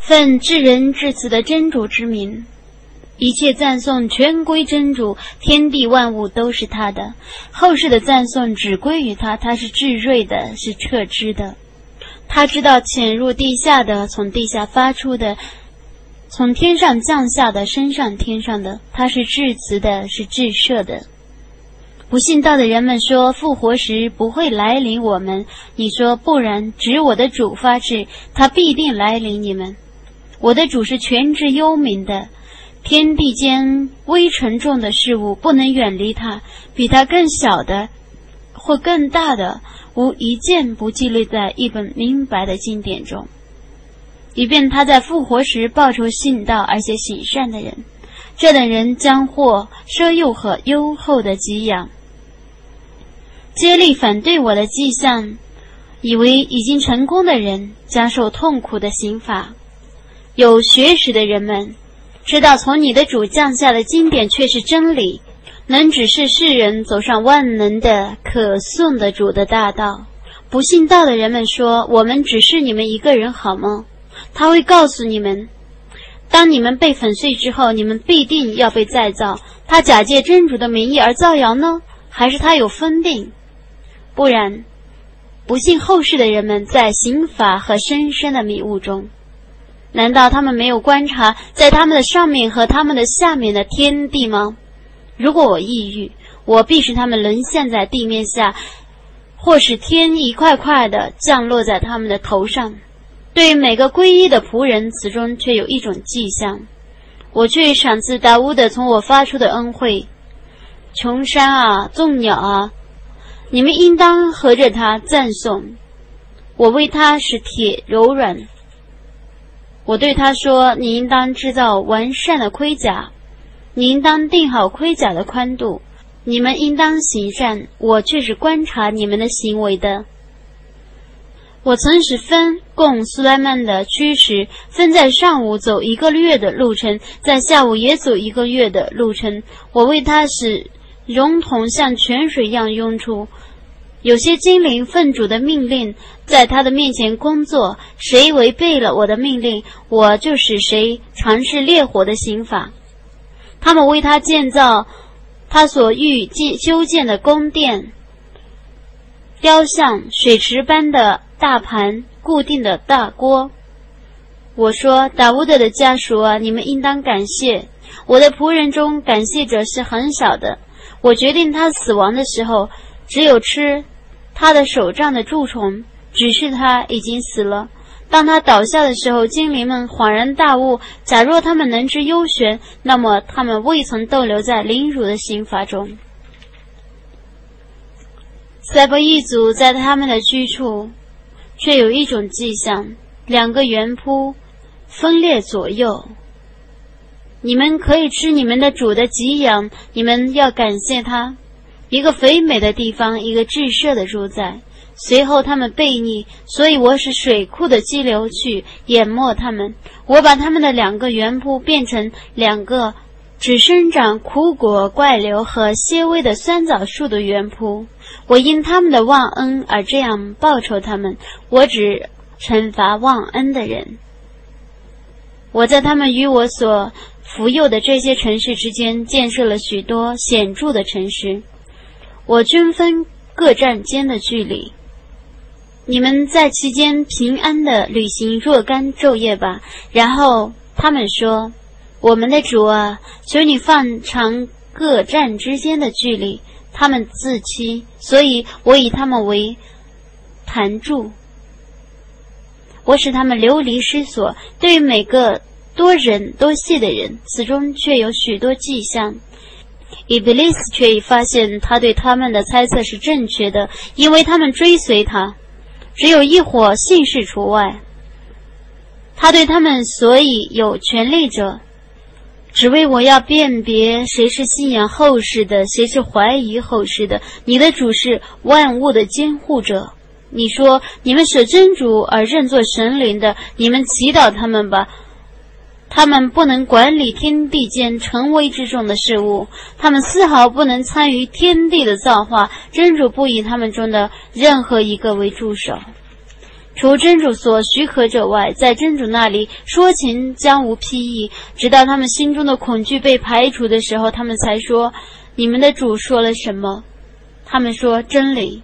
奉至仁至慈的真主之名，一切赞颂全归真主，天地万物都是他的，后世的赞颂只归于他，他是至睿的，是彻知的。他知道潜入地下的，从地下发出的，从天上降下的，升上天上的，他是至慈的，是至赦的。不信道的人们说复活时不会来临我们，你说不然，指我的主发誓，他必定来临你们。我的主是全知幽冥的，天地间微沉重的事物不能远离他，比他更小的或更大的无一件不记录在一本明白的经典中，以便他在复活时报酬信道而且行善的人，这等人将获奢诱和优厚的给养。接力反对我的迹象，以为已经成功的人将受痛苦的刑罚。有学识的人们知道从你的主降下的经典却是真理，能指示世人走上万能的可颂的主的大道。不信道的人们说，我们只是你们一个人好吗？他会告诉你们，当你们被粉碎之后，你们必定要被再造。他假借真主的名义而造谣呢，还是他有分定？不然，不信后世的人们在刑法和深深的迷雾中，难道他们没有观察在他们的上面和他们的下面的天地吗？如果我抑郁，我必使他们沦陷在地面下，或使天一块块的降落在他们的头上。对于每个皈依的仆人，此中却有一种迹象，我却赏赐达乌的从我发出的恩惠。穷山啊，众鸟啊，你们应当合着他赞颂，我为他使铁柔软。我对他说，你应当制造完善的盔甲，你应当定好盔甲的宽度，你们应当行善，我却是观察你们的行为的。我曾使分供苏莱曼的驱使，分在上午走1个月的路程，在下午也走1个月的路程。我为他使熔铜像泉水一样涌出。有些精灵奉主的命令在他的面前工作，谁违背了我的命令，我就使谁尝试烈火的刑罚。他们为他建造他所欲修建的宫殿、雕像、水池般的大盘、固定的大锅。我说，达乌德的家属啊，你们应当感谢。我的仆人中感谢者是很少的。我决定他死亡的时候，只有吃他的手杖的蛀虫，只是他已经死了。当他倒下的时候，精灵们恍然大悟，假若他们能知幽玄，那么他们未曾逗留在凌辱的刑罚中。塞伯一族在他们的居处却有一种迹象，2个圆铺分裂左右。你们可以吃你们的主的给养，你们要感谢他。一个肥美的地方，一个至赦的主宰。随后他们悖逆，所以我使水库的激流去淹没他们。我把他们的2个圆铺变成2个只生长苦果、怪瘤和些微的酸枣树的圆铺。我因他们的忘恩而这样报酬他们，我只惩罚忘恩的人。我在他们与我所服佑的这些城市之间建设了许多显著的城市，我均分各站间的距离。你们在其间平安地履行若干昼夜吧。然后他们说，我们的主啊，求你放长各站之间的距离。他们自欺，所以我以他们为弹柱，我使他们流离失所。对于每个多忍多细的人，此中却有许多迹象。伊比利斯却已发现他对他们的猜测是正确的，因为他们追随他，只有一伙信士除外。他对他们所以有权力者，只为我要辨别谁是信仰后世的，谁是怀疑后世的。你的主是万物的监护者。你说，你们舍真主而认作神灵的，你们祈祷他们吧。他们不能管理天地间成为之众的事物，他们丝毫不能参与天地的造化，真主不以他们中的任何一个为助手。 除真主所许可者外，在真主那里说情将无裨益，直到他们心中的恐惧被排除的时候，他们才说：你们的主说了什么？他们说真理，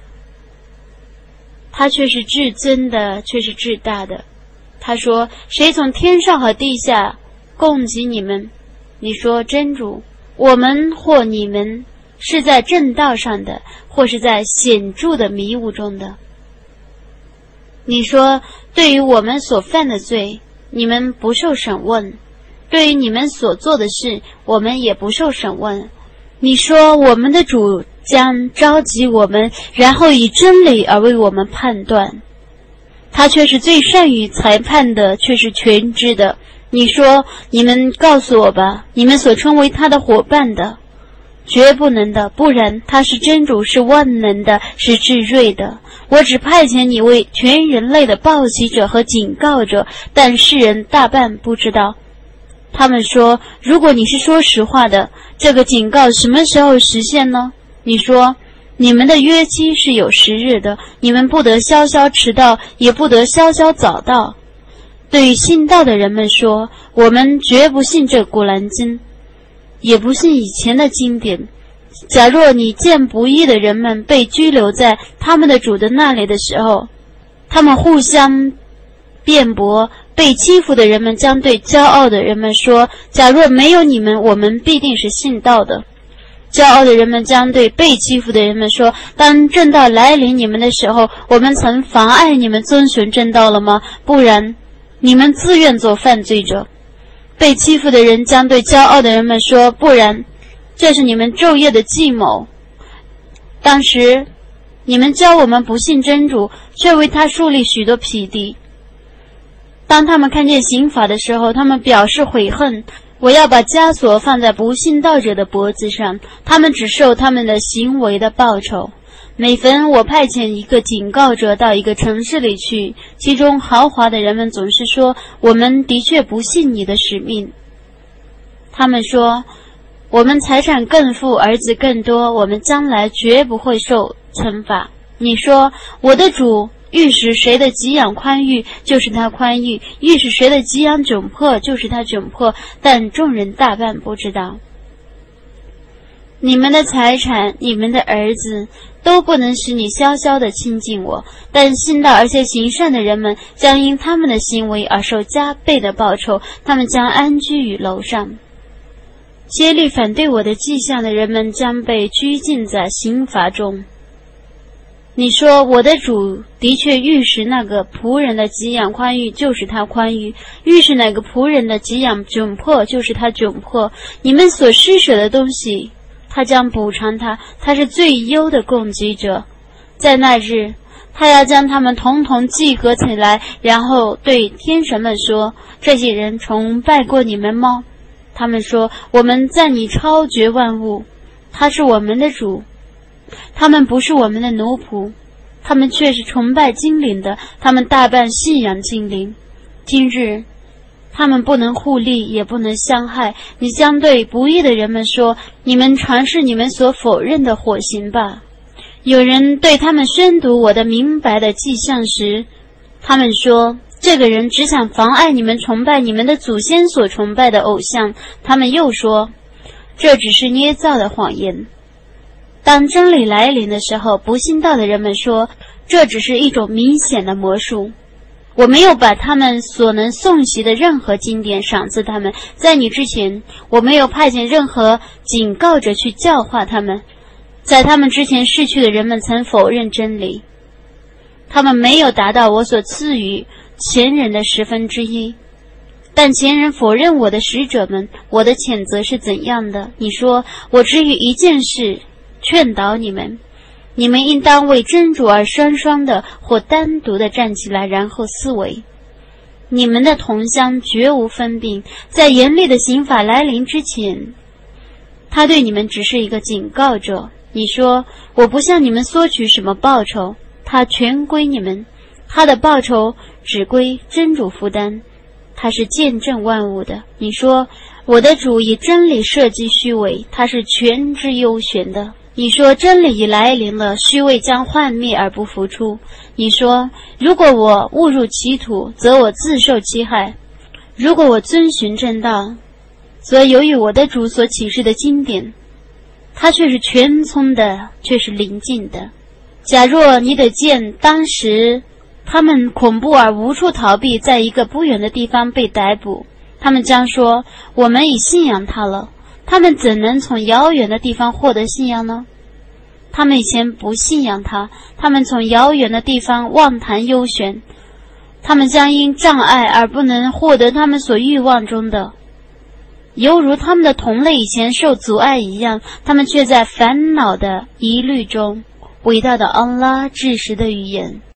他却是至尊的，却是至大的。他说：谁从天上和地下供给你们？你说真主，我们或你们是在正道上的，或是在显著的迷雾中的。你说对于我们所犯的罪，你们不受审问；对于你们所做的事，我们也不受审问。你说我们的主将召集我们，然后以真理而为我们判断，他却是最善于裁判的，却是全知的。你说你们告诉我吧，你们所称为他的伙伴的，绝不能的，不然他是真主，是万能的，是至睿的。我只派遣你为全人类的报喜者和警告者，但世人大半不知道。他们说，如果你是说实话的，这个警告什么时候实现呢？你说，你们的约期是有时日的，你们不得稍稍迟到，也不得稍稍早到。对于信道的人们说，我们绝不信这古兰经，也不信以前的经典。假若你见不义的人们被拘留在他们的主的那里的时候，他们互相辩驳，被欺负的人们将对骄傲的人们说，假若没有你们，我们必定是信道的。骄傲的人们将对被欺负的人们说，当正道来临你们的时候，我们曾妨碍你们遵循正道了吗？不然你们自愿做犯罪者。被欺负的人将对骄傲的人们说，不然这是你们昼夜的计谋。当时你们教我们不信真主，却为他树立许多匹敌。当他们看见刑法的时候，他们表示悔恨，我要把枷锁放在不信道者的脖子上，他们只受他们的行为的报酬。每逢我派遣一个警告者到一个城市里去，其中豪华的人们总是说，我们的确不信你的使命。他们说，我们财产更富，儿子更多，我们将来绝不会受惩罚。你说，我的主欲使谁的给养宽裕，就是他宽裕；欲使谁的给养窘迫，就是他窘迫。但众人大半不知道。你们的财产，你们的儿子，都不能使你稍稍的亲近我。但信道而且行善的人们，将因他们的行为而受加倍的报酬，他们将安居于楼上。竭力反对我的迹象的人们将被拘禁在刑罚中。你说，我的主的确欲使那个仆人的给养宽裕，就是他宽裕；欲使哪个仆人的给养窘迫，就是他窘迫。你们所施舍的东西，他将补偿他，他是最优的供给者。在那日，他要将他们统统集合起来，然后对天神们说，这些人崇拜过你们吗？他们说，我们赞你超绝万物，他是我们的主。他们不是我们的奴仆，他们却是崇拜精灵的，他们大半信仰精灵。今日他们不能互利，也不能相害。你将对不义的人们说，你们传示你们所否认的火刑吧。有人对他们宣读我的明白的迹象时，他们说，这个人只想妨碍你们崇拜你们的祖先所崇拜的偶像。他们又说，这只是捏造的谎言。当真理来临的时候，不信道的人们说，这只是一种明显的魔术。我没有把他们所能诵习的任何经典赏赐他们，在你之前，我没有派遣任何警告者去教化他们。在他们之前逝去的人们曾否认真理，他们没有达到我所赐予前人的1/10。但前人否认我的使者们，我的谴责是怎样的？你说，我只于一件事劝导你们，你们应当为真主而双双的或单独的站起来，然后思维。你们的同乡绝无分病，在严厉的刑法来临之前，他对你们只是一个警告者。你说，我不向你们索取什么报酬，他全归你们，他的报酬只归真主负担，他是见证万物的。你说，我的主以真理设计虚伪，他是全知幽玄的。 你说真理已来临了，虚伪将幻灭而不复出。你说如果我误入歧途，则我自受其害；如果我遵循正道，则由于我的主所启示的经典，它却是全聪的，却是临近的。假若你得见当时他们恐怖而无处逃避，在一个不远的地方被逮捕，他们将说，我们已信仰他了。他们怎能从遥远的地方获得信仰呢？他们以前不信仰他，他们从遥远的地方妄谈幽玄，他们将因障碍而不能获得他们所欲望中的，犹如他们的同类以前受阻碍一样，他们却在烦恼的疑虑中。伟大的安拉至实的语言。